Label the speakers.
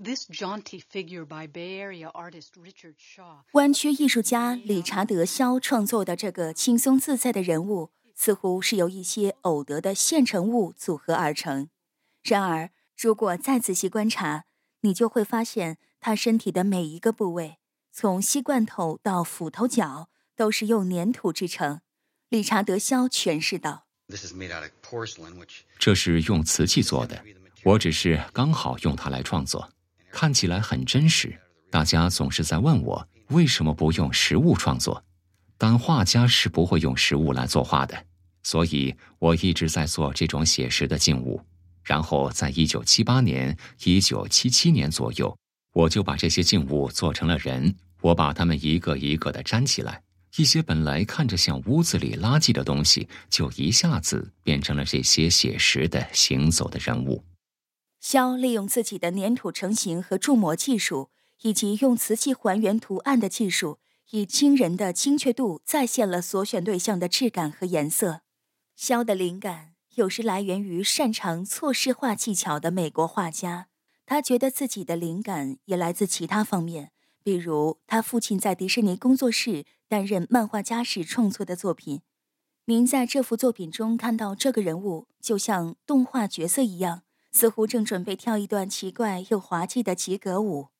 Speaker 1: 湾区艺术家理查德·肖创作的这个轻松自在的人物，似乎是由一些偶得的现成物组合而成。然而，如果再仔细观察，你就会发现他身体的每一个部位，从膝罐头到斧头角，都是用粘土制成。理查德·肖诠释道：
Speaker 2: 这是用瓷器做的，我只是刚好用它来创作，看起来很真实。大家总是在问我为什么不用实物创作，但画家是不会用实物来作画的，所以我一直在做这种写实的静物。然后在1978年、1977年左右，我就把这些静物做成了人，我把它们一个一个地粘起来，一些本来看着像屋子里垃圾的东西，就一下子变成了这些写实的行走的人物。
Speaker 1: 肖利用自己的粘土成型和铸模技术，以及用瓷器还原图案的技术，以惊人的精确度再现了所选对象的质感和颜色。肖的灵感有时来源于擅长错视画技巧的美国画家，他觉得自己的灵感也来自其他方面，比如他父亲在迪士尼工作室担任漫画家时创作的作品。您在这幅作品中看到这个人物就像动画角色一样，似乎正准备跳一段奇怪又滑稽的吉格舞。